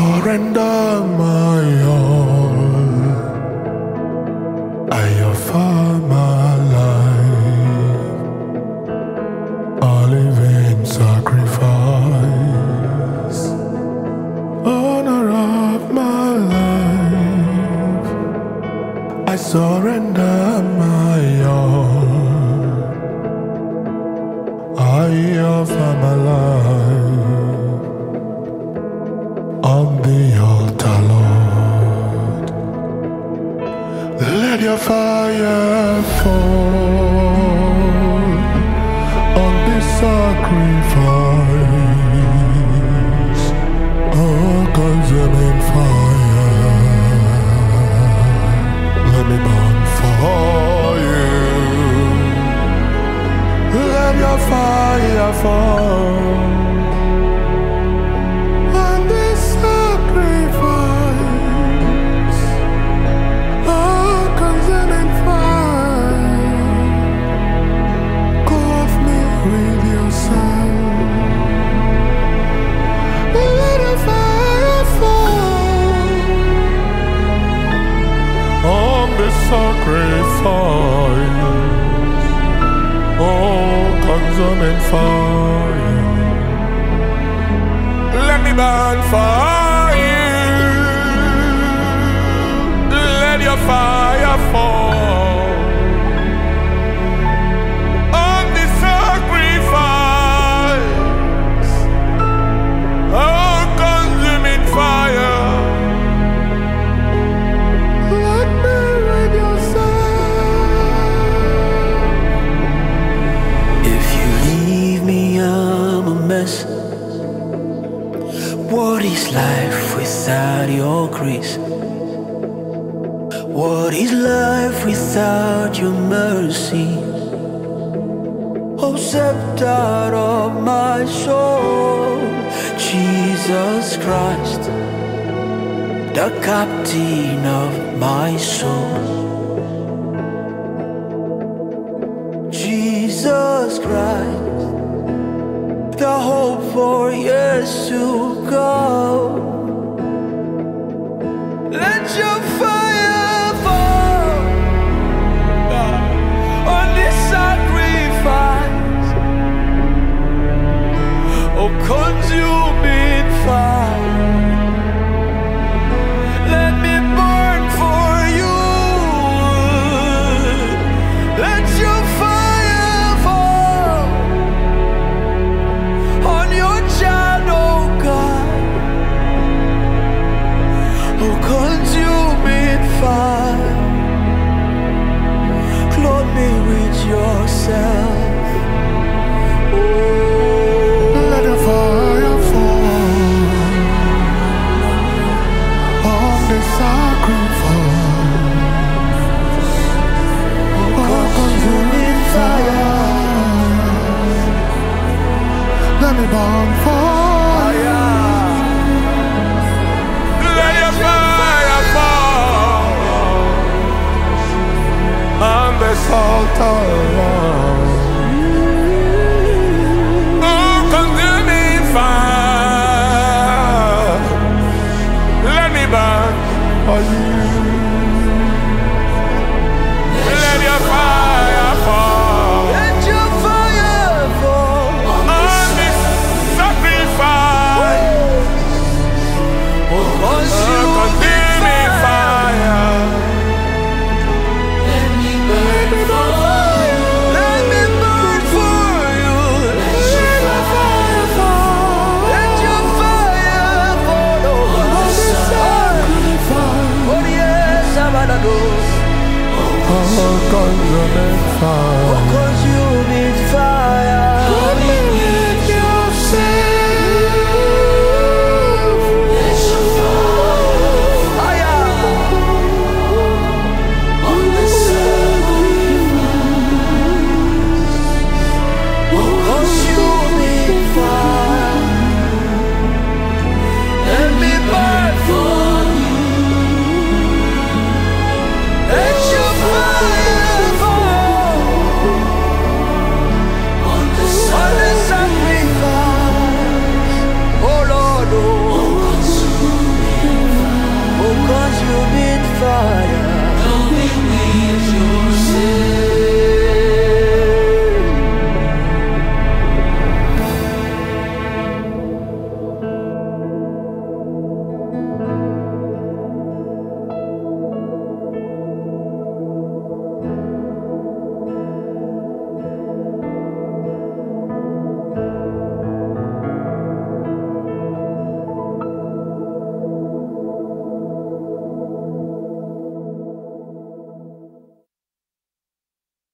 surrender my all. I offer my life, a living sacrifice, honor of my life. I surrender my all. I offer my life on the altar, Lord. Let your fire fall on this sacrifice, oh, consuming fire. Let me burn for you. Let your fire fall on this sacrifice, oh, consuming fire. Clothe me with yourself. Let your fire fall on this sacrifice, oh, consuming fire. Let me burn for you. Let your fire fall on this sacrifice, oh, consuming fire. Let me with yourself. If you leave me, I'm a mess. What is life without your grace? What is life without your mercy? Oh, scepter of my soul, Jesus Christ, the captain of my soul. Jesus Christ, the hope for years to come. Let your fire fall on this sacrifice, oh, consuming fire. Let me burn for you. Let your fire fall on your child, oh God, oh, consuming fire. Clothe me with yourself. Let your fire fall on this sacrifice, oh, consuming fire. Let me burn for you. Let your fire fall on this altar, Lord. Oh, consuming fire. Let me burn for you. Let your fire fall Let your fire fall on this sacrifice, oh, consuming fire. Let me burn for you. Let your fire fall. Let your fire fall on this sacrifice. Oh yes, Abadado. Oh, consuming fire. Oh, 'cause you